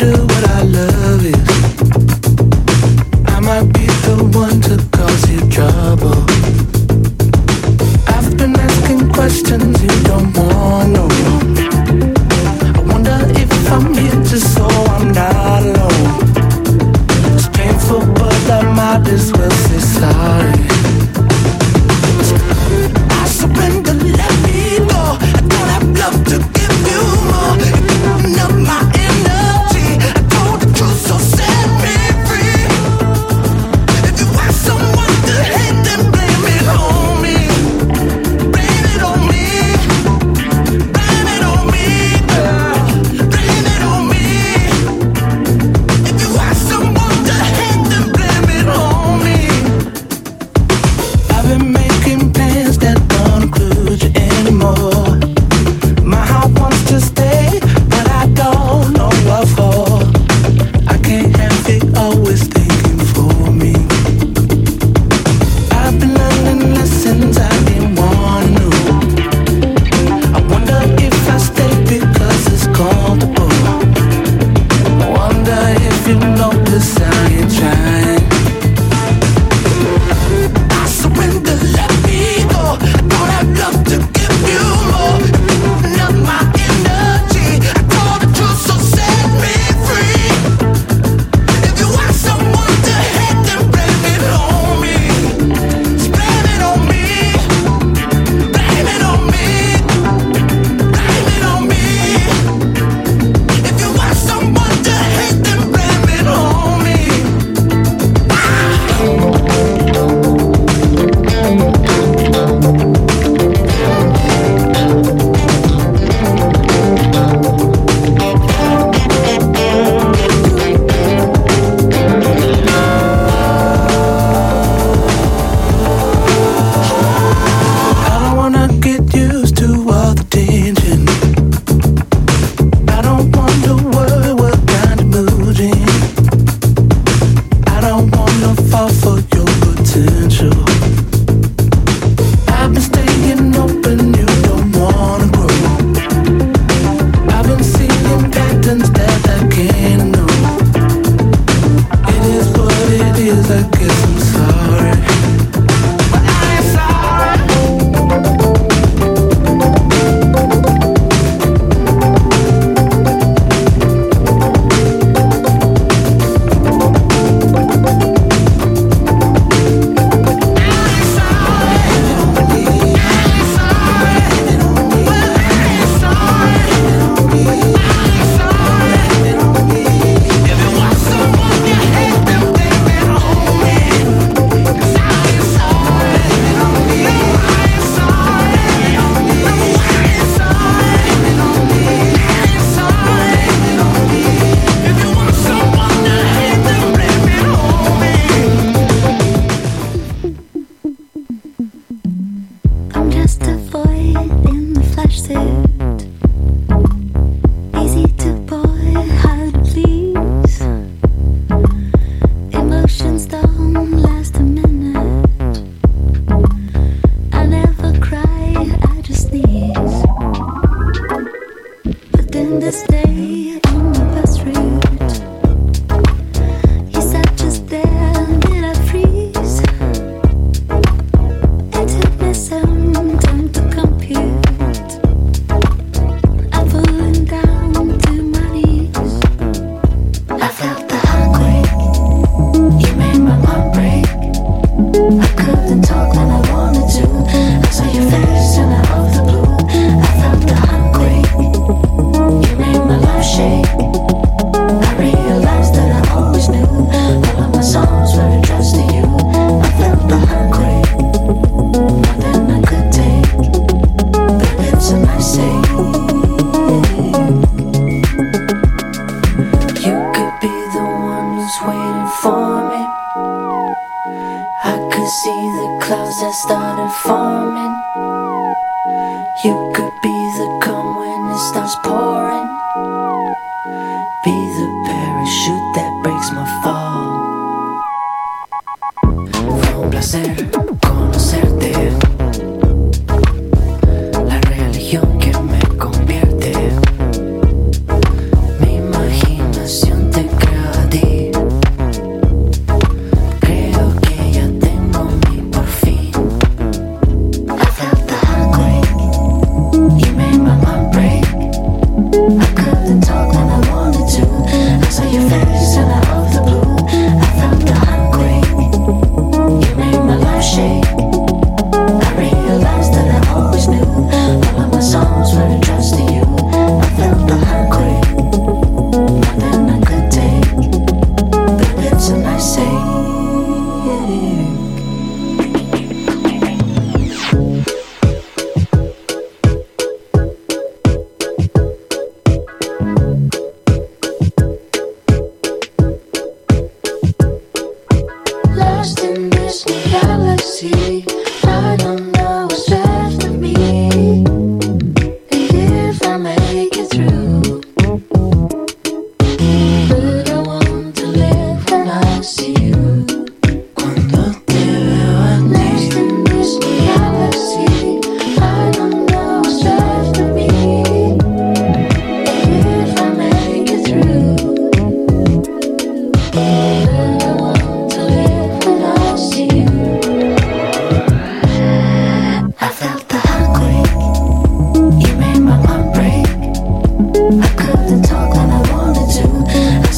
religión que me convierte. Mi imaginación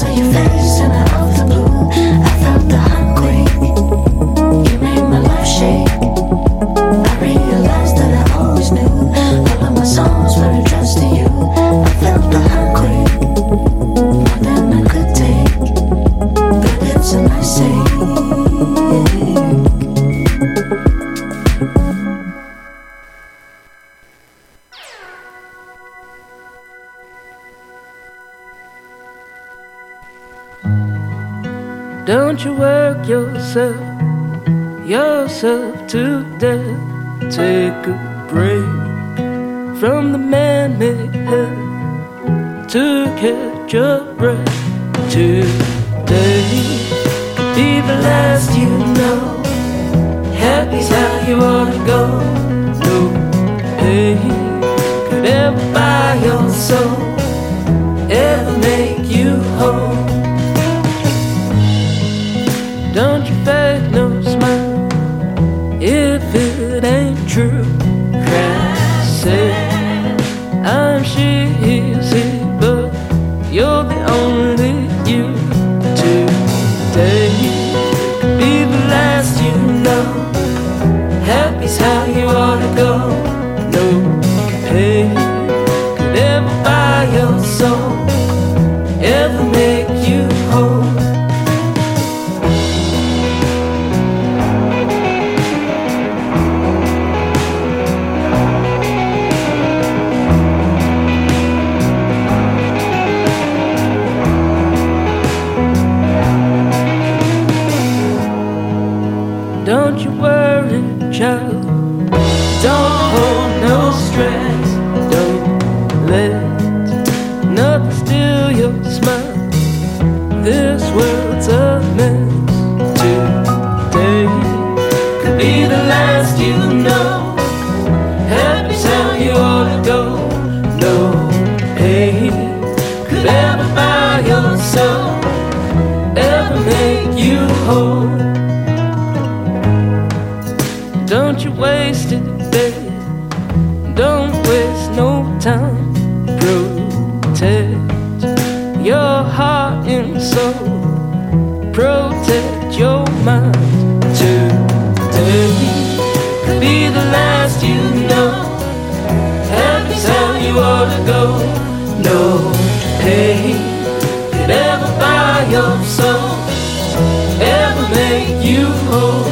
Don't you work yourself to death. Take a break from the man-made hell to catch your breath. Today could be the last you know. Happy's how you ought to go. No pain could ever buy your soul, ever make you whole. Don't you fake no smile if it ain't true. Cry, say I'm cheesy, but you're the only you. Today could be the last you know. Happy's how you ought to go. No pain could ever buy your soul, ever make you whole. Don't you worry, child. Don't hold no stress. Don't let nothing steal your smile. This world's a mess. Today could be the last you know. Happy's how you ought to go. No pain could ever buy your soul, ever make you whole. Don't you waste it, babe. Don't waste no time. Protect your heart and soul. Protect your mind. Today could be the last you know. Happy's how you ought to go. No pain could ever buy your soul, ever make you whole.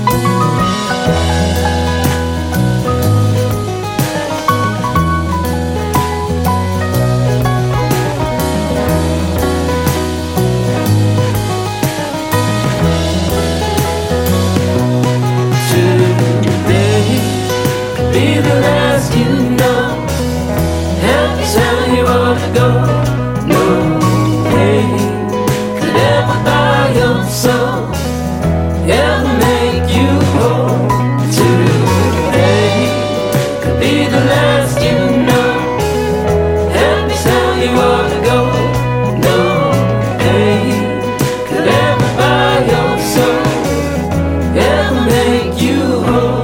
Be the last you know. Happy's how you ought to go. No pain could ever buy your soul, ever make you whole. Today could be the last you know. Happy's how you ought to go. No pain could ever buy your soul, ever make you whole.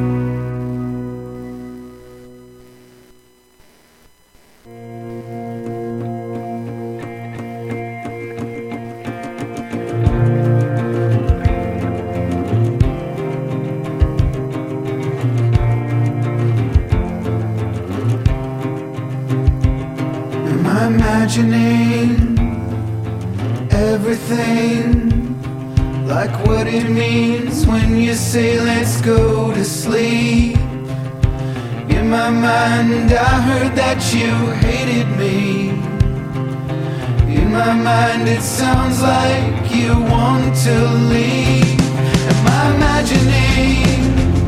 Imagining everything, like what it means when you say let's go to sleep. In my mind I heard that you hated me. In my mind it sounds like you want to leave. Am I imagining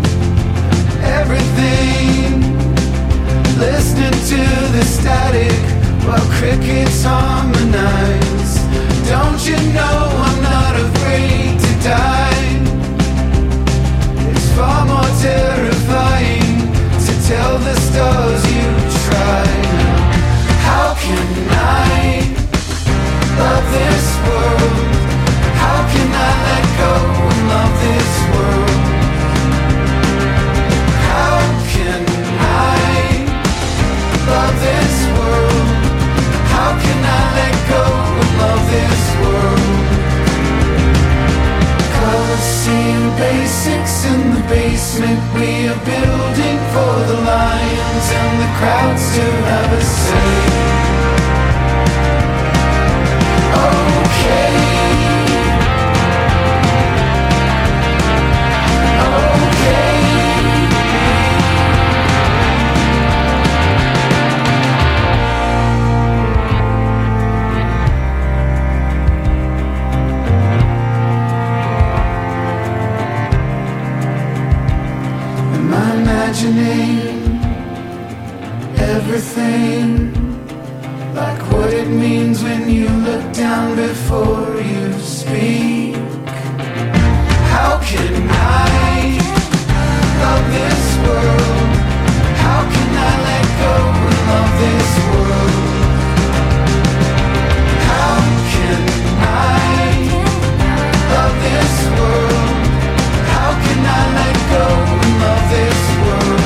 everything, listening to the static while crickets harmonize? Don't you know I'm not afraid to die? It's far more terrifying to tell the stars you tried. How can I love this world? How can I let go and love this world? How can I love this world? How can I let go and clouds to have a say. Okay. Imagining everything, like what it means when you look down before you speak. How can I love this world? How can I let go and love this world? How can I love this world? How can I let go and love this world?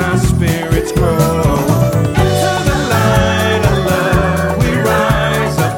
Into the light of love we rise up.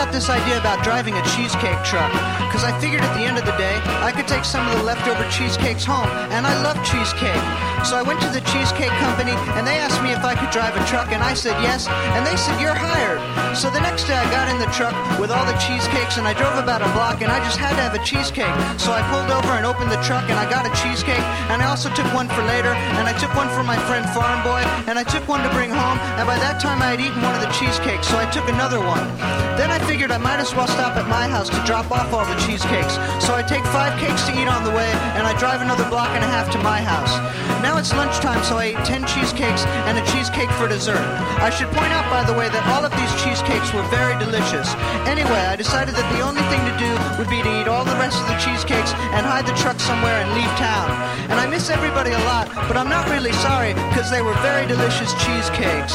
got this idea about driving a cheesecake truck, because I figured at the end of the day, I could take some of the leftover cheesecakes home, and I love cheesecake. So I went to the cheesecake company, and they asked me if I could drive a truck, and I said yes, and they said, you're hired. So the next day I got in the truck with all the cheesecakes, and I drove about a block, and I just had to have a cheesecake. So I pulled over and opened the truck, and I got a cheesecake, and I also took one for later, and I took one for my friend Farm Boy, and I took one to bring home, and by that time I had eaten one of the cheesecakes, so I took another one. Then I figured I might as well stop at my house to drop off all the cheesecakes. So I take 5 cakes to eat on the way, and I drive another block and a half to my house. Now it's lunchtime, so I ate 10 cheesecakes and a cheesecake for dessert. I should point out, by the way, that all of these cheesecakes were very delicious. Anyway, I decided that the only thing to do would be to eat all the rest of the cheesecakes and hide the truck somewhere and leave town. And I miss everybody a lot, but I'm not really sorry, because they were very delicious cheesecakes.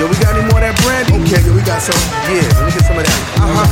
Yo, we got any more of that brandy? Okay, yo, we got some. Yeah, let me get some of that.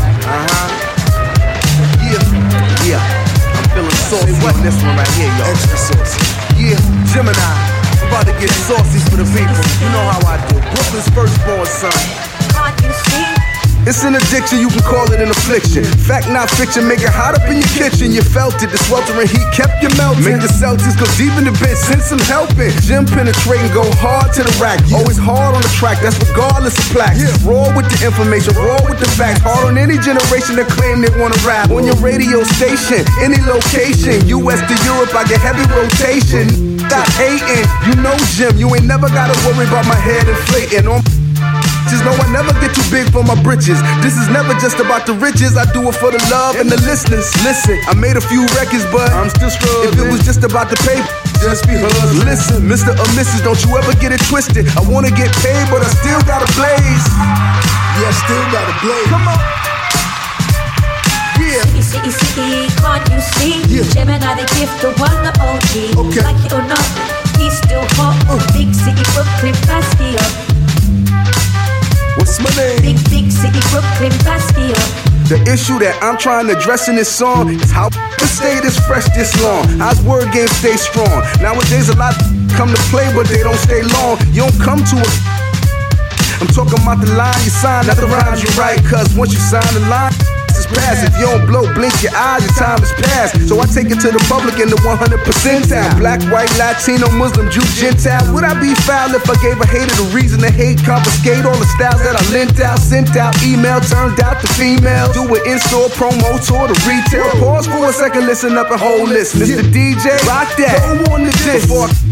Yeah. I'm feeling saucy on this one right here, y'all. Extra saucy. Yeah, Gemini. I'm about to get saucy for the people. You know how I do. Brooklyn's firstborn son. Can't you see? It's an addiction, you can call it an affliction. Fact, not fiction, make it hot up in your kitchen. You felt it, the sweltering heat kept you melting. Make the Celtics go deep in the bench, send some helping. Gym penetrating, go hard to the rack. Always hard on the track, that's regardless of plaques. Raw with the information, raw with the facts. Hard on any generation that claim they wanna rap. On your radio station, any location. US to Europe, I get heavy rotation. Stop hating, you know Jim. You ain't never gotta worry about my head inflating. Just know I never get too big for my britches. This is never just about the riches. I do it for the love and the listeners. Listen, I made a few records, but I'm still struggling. If it was just about the paper, just be hustling. Listen, Mr. or Mrs., don't you ever get it twisted. I wanna get paid, but I still gotta blaze. Yeah, I still gotta blaze. Come on. Yeah. City, can't you see? Yeah. Gemini, the gift, the one, the OG. Okay. Like it or not, he's still hot. Big city, Brooklyn, Bastion. What's my name? Big city, Brooklyn, Bastion. The issue that I'm trying to address in this song is how the stay this fresh this long. How's word game stay strong? Nowadays a lot come to play, but they don't stay long. You don't come to a. I'm talking about the line you sign, not the rhymes you write. Cause once you sign the line, it's past. If you don't blow, blink your eyes, your time is past. So I take it to the public in the 100 percentile. Black, white, Latino, Muslim, Jew, Gentile. Would I be foul if I gave a hater the reason to hate? Confiscate all the styles that I lent out, sent out, email, turned out to female. Do it in-store, promo, tour to retail. Pause for a second, listen up and hold this. Mr. DJ, rock that. Go on to this.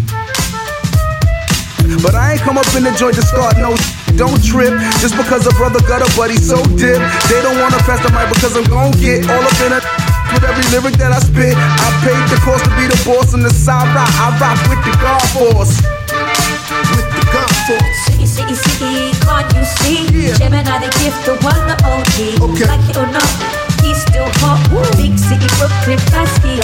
But I ain't come up in the joint to start no don't trip, just because a brother got a buddy so dip. They don't wanna pass the mic because I'm gon' get all up in it with every lyric that I spit. I paid the cost to be the boss on the side rock. I rock with the God Force. With the God Force. City, can't you see? Yeah. Gemini, the gift, the one, the OG. Okay. Like it or not, he's still hot. Big city, Brooklyn, Bastion.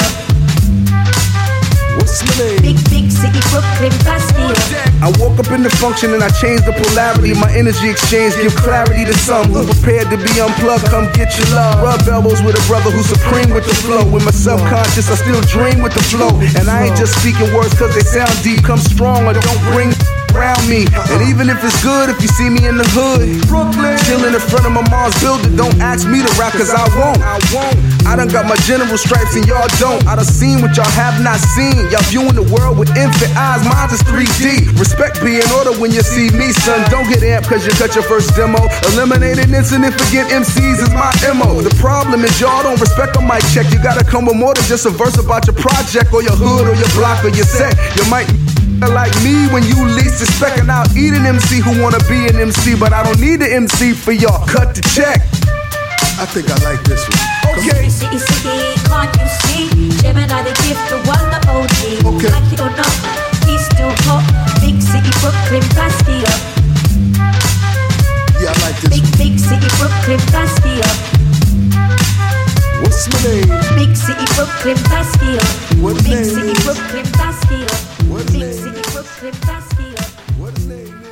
What's my name? Big city, Brooklyn, Bastion. I woke up in the function and I changed the polarity. My energy exchange give clarity to some who prepared to be unplugged. Come get your love. Rub elbows with a brother who's supreme with the flow. With my subconscious, I still dream with the flow. And I ain't just speaking words cause they sound deep. Come strong or don't bring around me. And even if it's good, if you see me in the hood, Brooklyn, chilling in front of my mom's building, don't ask me to rap cause I won't. I done got my general stripes and y'all don't. I done seen what y'all have not seen. Y'all viewing the world with infant eyes, mine's is 3D. Respect be in order when you see me, son. Don't get amped cause you cut your first demo. Eliminate an incident, forget MCs is my MO. The problem is y'all don't respect a mic check. You gotta come with more than just a verse about your project or your hood or your block or your set. You might like me when you least suspect, and I'll eat an MC who wanna be an MC, but I don't need an MC for y'all. Cut the check. I think I like this one. Okay. City, can't you see? Gemini, the gift, the one, the OG. Okay. Like it or not, he's still hot. Big city, Brooklyn, Bastion. Yeah, I like this one. Big city, Brooklyn, Bastion. What's my name? Big city, Brooklyn, Bastion. What Big name city, is? Brooklyn, Bastion. What Big name city, is? Brooklyn, Bastion. What name?